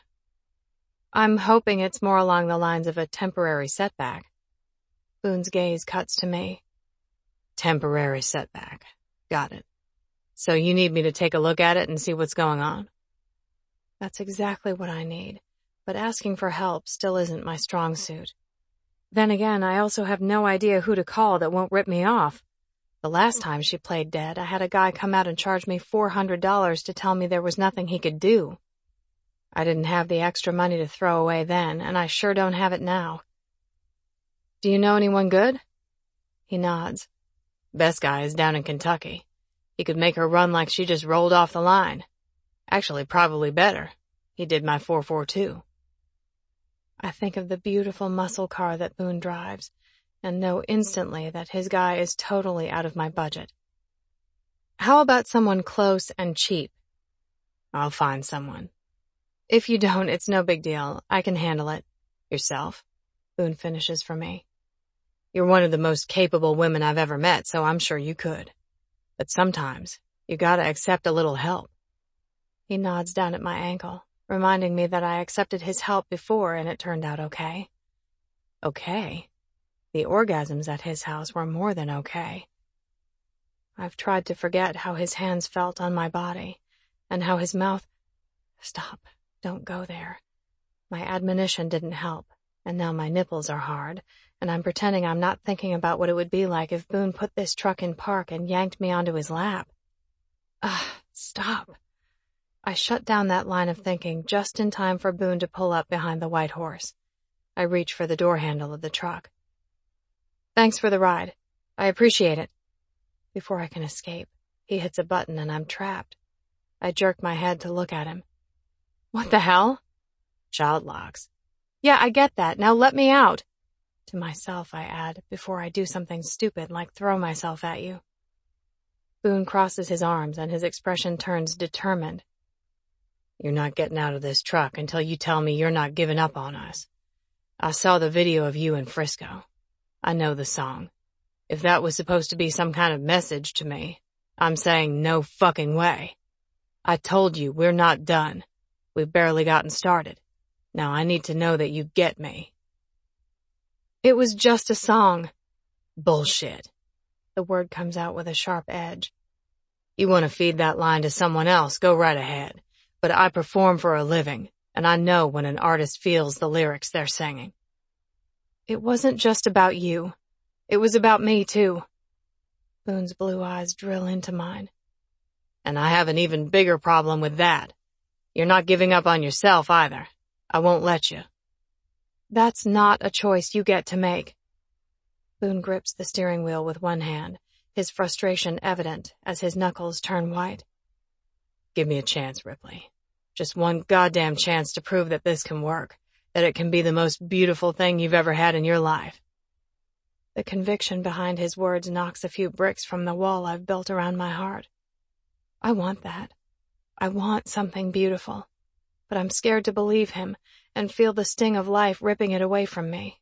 I'm hoping it's more along the lines of a temporary setback. Boone's gaze cuts to me. Temporary setback. Got it. So you need me to take a look at it and see what's going on? That's exactly what I need, but asking for help still isn't my strong suit. Then again, I also have no idea who to call that won't rip me off. The last time she played dead, I had a guy come out and charge me $400 to tell me there was nothing he could do. I didn't have the extra money to throw away then, and I sure don't have it now. Do you know anyone good? He nods. Best guy is down in Kentucky. He could make her run like she just rolled off the line. Actually, probably better. He did my 442. I think of the beautiful muscle car that Boone drives, and know instantly that his guy is totally out of my budget. How about someone close and cheap? I'll find someone. If you don't, it's no big deal. I can handle it. Yourself? Boone finishes for me. You're one of the most capable women I've ever met, so I'm sure you could. But sometimes, you gotta accept a little help. He nods down at my ankle, reminding me that I accepted his help before and it turned out okay. Okay? The orgasms at his house were more than okay. I've tried to forget how his hands felt on my body, and how his mouth— Stop, don't go there. My admonition didn't help, and now my nipples are hard, and I'm pretending I'm not thinking about what it would be like if Boone put this truck in park and yanked me onto his lap. Stop. I shut down that line of thinking just in time for Boone to pull up behind the white horse. I reach for the door handle of the truck. Thanks for the ride. I appreciate it. Before I can escape, he hits a button and I'm trapped. I jerk my head to look at him. What the hell? Child locks. Yeah, I get that. Now let me out. To myself, I add, before I do something stupid like throw myself at you. Boone crosses his arms and his expression turns determined. You're not getting out of this truck until you tell me you're not giving up on us. I saw the video of you in Frisco. I know the song. If that was supposed to be some kind of message to me, I'm saying no fucking way. I told you we're not done. We've barely gotten started. Now I need to know that you get me. It was just a song. Bullshit. The word comes out with a sharp edge. You want to feed that line to someone else, go right ahead. But I perform for a living, and I know when an artist feels the lyrics they're singing. It wasn't just about you. It was about me, too. Boone's blue eyes drill into mine. And I have an even bigger problem with that. You're not giving up on yourself, either. I won't let you. That's not a choice you get to make. Boone grips the steering wheel with one hand, his frustration evident as his knuckles turn white. Give me a chance, Ripley. Just one goddamn chance to prove that this can work, that it can be the most beautiful thing you've ever had in your life. The conviction behind his words knocks a few bricks from the wall I've built around my heart. I want that. I want something beautiful. But I'm scared to believe him and feel the sting of life ripping it away from me.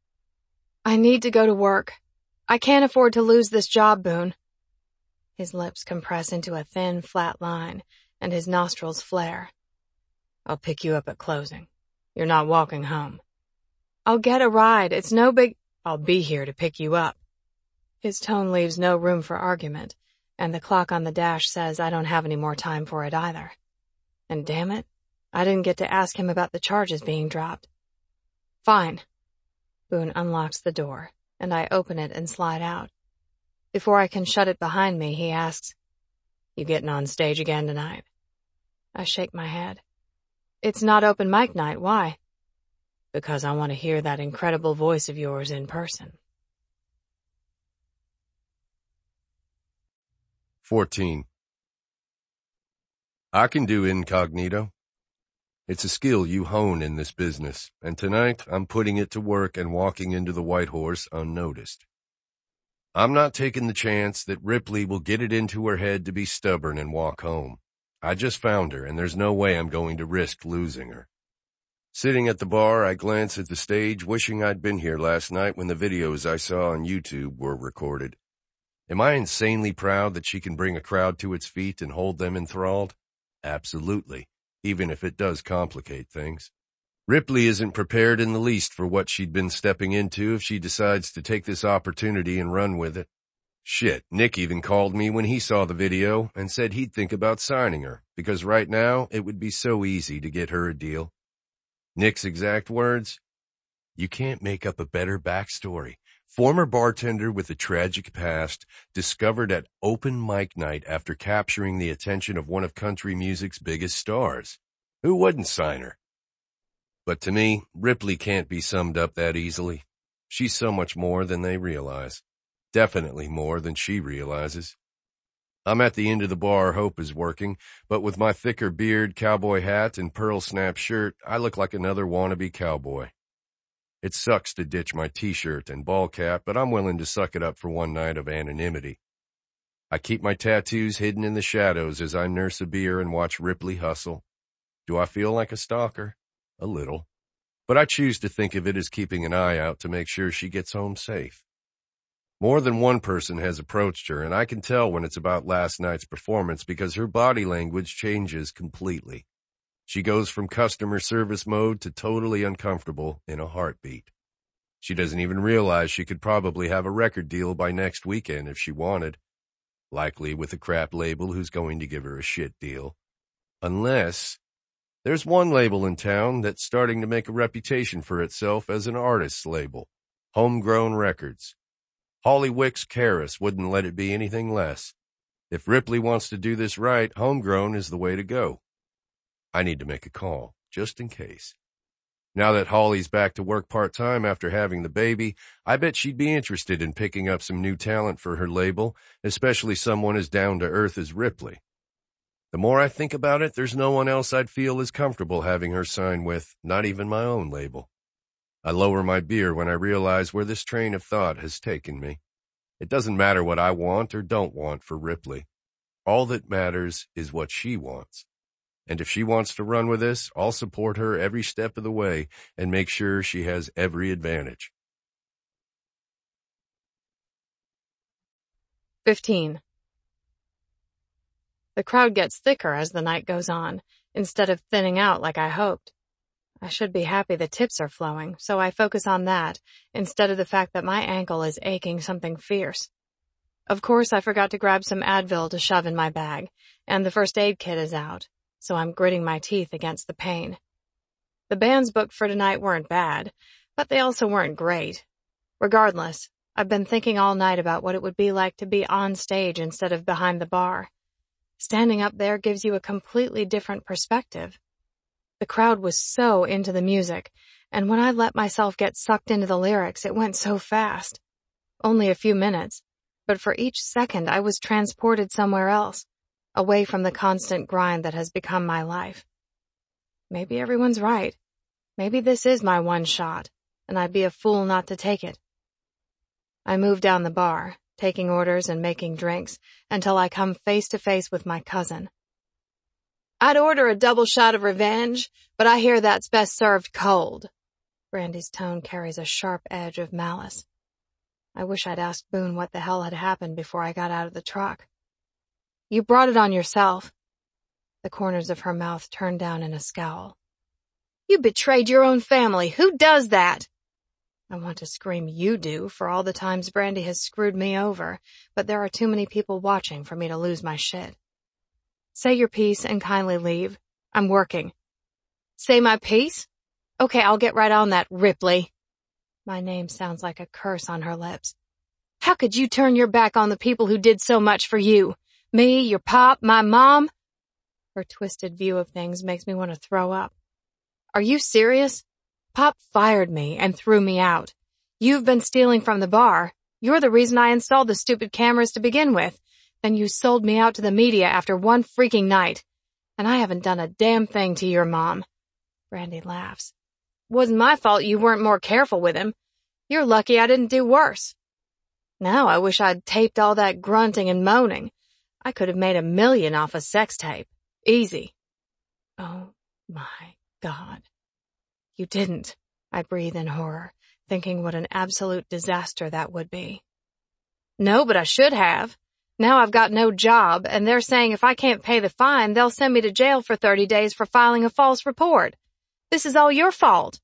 I need to go to work. I can't afford to lose this job, Boone. His lips compress into a thin, flat line, and his nostrils flare. I'll pick you up at closing. You're not walking home. I'll get a ride. It's no big... I'll be here to pick you up. His tone leaves no room for argument, and the clock on the dash says I don't have any more time for it either. And damn it, I didn't get to ask him about the charges being dropped. Fine. Boone unlocks the door, and I open it and slide out. Before I can shut it behind me, he asks, You getting on stage again tonight? I shake my head. It's not open mic night, why? Because I want to hear that incredible voice of yours in person. 14. I can do incognito. It's a skill you hone in this business, and tonight I'm putting it to work and walking into the White Horse unnoticed. I'm not taking the chance that Ripley will get it into her head to be stubborn and walk home. I just found her, and there's no way I'm going to risk losing her. Sitting at the bar, I glance at the stage, wishing I'd been here last night when the videos I saw on YouTube were recorded. Am I insanely proud that she can bring a crowd to its feet and hold them enthralled? Absolutely, even if it does complicate things. Ripley isn't prepared in the least for what she'd been stepping into if she decides to take this opportunity and run with it. Shit, Nick even called me when he saw the video and said he'd think about signing her, because right now it would be so easy to get her a deal. Nick's exact words, You can't make up a better backstory. Former bartender with a tragic past, discovered at open mic night after capturing the attention of one of country music's biggest stars. Who wouldn't sign her? But to me, Ripley can't be summed up that easily. She's so much more than they realize. Definitely more than she realizes. I'm at the end of the bar Hope is working, but with my thicker beard, cowboy hat, and pearl snap shirt, I look like another wannabe cowboy. It sucks to ditch my t-shirt and ball cap, but I'm willing to suck it up for one night of anonymity. I keep my tattoos hidden in the shadows as I nurse a beer and watch Ripley hustle. Do I feel like a stalker? A little. But I choose to think of it as keeping an eye out to make sure she gets home safe. More than one person has approached her, and I can tell when it's about last night's performance because her body language changes completely. She goes from customer service mode to totally uncomfortable in a heartbeat. She doesn't even realize she could probably have a record deal by next weekend if she wanted. Likely with a crap label who's going to give her a shit deal. Unless there's one label in town that's starting to make a reputation for itself as an artist's label. Homegrown Records. Holly Wicks Karras wouldn't let it be anything less. If Ripley wants to do this right, homegrown is the way to go. I need to make a call, just in case. Now that Holly's back to work part-time after having the baby, I bet she'd be interested in picking up some new talent for her label, especially someone as down-to-earth as Ripley. The more I think about it, there's no one else I'd feel as comfortable having her sign with, not even my own label. I lower my beer when I realize where this train of thought has taken me. It doesn't matter what I want or don't want for Ripley. All that matters is what she wants. And if she wants to run with this, I'll support her every step of the way and make sure she has every advantage. 15. The crowd gets thicker as the night goes on, instead of thinning out like I hoped. I should be happy the tips are flowing, so I focus on that instead of the fact that my ankle is aching something fierce. Of course, I forgot to grab some Advil to shove in my bag, and the first aid kit is out, so I'm gritting my teeth against the pain. The bands booked for tonight weren't bad, but they also weren't great. Regardless, I've been thinking all night about what it would be like to be on stage instead of behind the bar. Standing up there gives you a completely different perspective. The crowd was so into the music, and when I let myself get sucked into the lyrics, it went so fast. Only a few minutes, but for each second I was transported somewhere else, away from the constant grind that has become my life. Maybe everyone's right. Maybe this is my one shot, and I'd be a fool not to take it. I move down the bar, taking orders and making drinks, until I come face to face with my cousin. I'd order a double shot of revenge, but I hear that's best served cold. Brandy's tone carries a sharp edge of malice. I wish I'd asked Boone what the hell had happened before I got out of the truck. You brought it on yourself. The corners of her mouth turned down in a scowl. You betrayed your own family. Who does that? I want to scream you do for all the times Brandy has screwed me over, but there are too many people watching for me to lose my shit. Say your piece and kindly leave. I'm working. Say my piece? Okay, I'll get right on that, Ripley. My name sounds like a curse on her lips. How could you turn your back on the people who did so much for you? Me, your pop, my mom? Her twisted view of things makes me want to throw up. Are you serious? Pop fired me and threw me out. You've been stealing from the bar. You're the reason I installed the stupid cameras to begin with. Then you sold me out to the media after one freaking night. And I haven't done a damn thing to your mom. Brandy laughs. Wasn't my fault you weren't more careful with him. You're lucky I didn't do worse. Now I wish I'd taped all that grunting and moaning. I could have made $1 million off a sex tape. Easy. Oh my God. You didn't, I breathe in horror, thinking what an absolute disaster that would be. No, but I should have. Now I've got no job, and they're saying if I can't pay the fine, they'll send me to jail for 30 days for filing a false report. This is all your fault.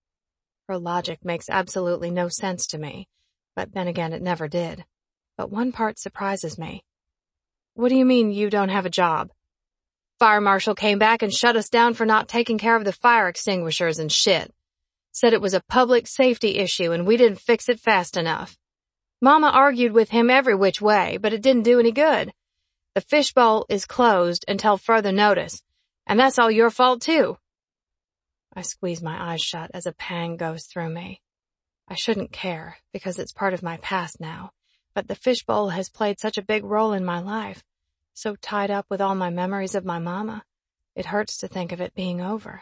Her logic makes absolutely no sense to me, but then again it never did. But one part surprises me. What do you mean you don't have a job? Fire marshal came back and shut us down for not taking care of the fire extinguishers and shit. Said it was a public safety issue and we didn't fix it fast enough. Mama argued with him every which way, but it didn't do any good. The fishbowl is closed until further notice, and that's all your fault too. I squeeze my eyes shut as a pang goes through me. I shouldn't care, because it's part of my past now, but the fishbowl has played such a big role in my life, so tied up with all my memories of my mama. It hurts to think of it being over.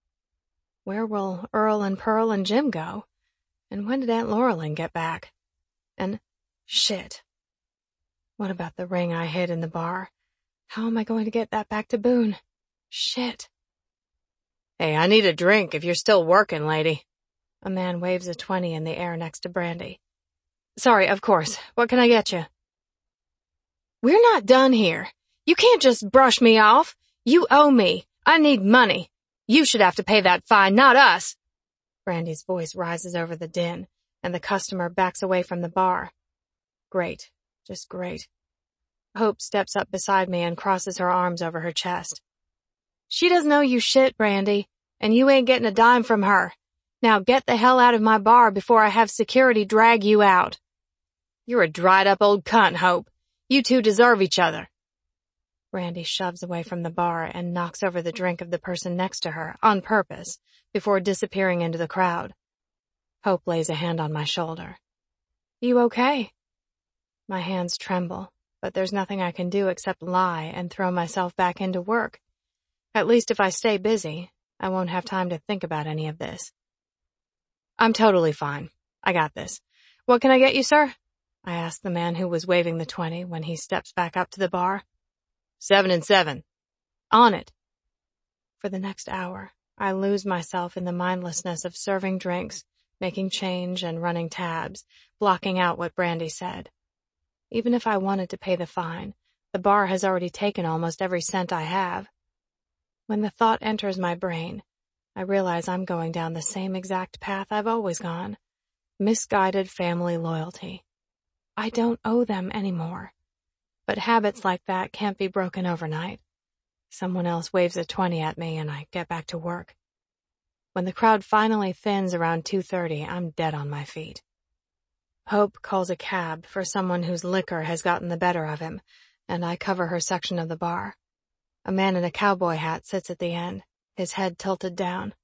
Where will Earl and Pearl and Jim go? And when did Aunt Laurelyn get back? And shit. What about the ring I hid in the bar? How am I going to get that back to Boone? Shit. Hey, I need a drink if you're still working, lady. A man waves a 20 in the air next to Brandy. Sorry, of course. What can I get you? We're not done here. You can't just brush me off. You owe me. I need money. You should have to pay that fine, not us. Brandy's voice rises over the din, and the customer backs away from the bar. Great. Just great. Hope steps up beside me and crosses her arms over her chest. She doesn't owe you shit, Brandy, and you ain't getting a dime from her. Now get the hell out of my bar before I have security drag you out. You're a dried-up old cunt, Hope. You two deserve each other. Brandy shoves away from the bar and knocks over the drink of the person next to her, on purpose, before disappearing into the crowd. Hope lays a hand on my shoulder. You okay? My hands tremble, but there's nothing I can do except lie and throw myself back into work. At least if I stay busy, I won't have time to think about any of this. I'm totally fine. I got this. What can I get you, sir? I asked the man who was waving the 20 when he steps back up to the bar. 7 and 7. On it. For the next hour, I lose myself in the mindlessness of serving drinks, making change and running tabs, blocking out what Brandy said. Even if I wanted to pay the fine, the bar has already taken almost every cent I have. When the thought enters my brain, I realize I'm going down the same exact path I've always gone. Misguided family loyalty. I don't owe them anymore. But habits like that can't be broken overnight. Someone else waves a 20 at me and I get back to work. When the crowd finally thins around 2:30, I'm dead on my feet. Hope calls a cab for someone whose liquor has gotten the better of him, and I cover her section of the bar. A man in a cowboy hat sits at the end, his head tilted down.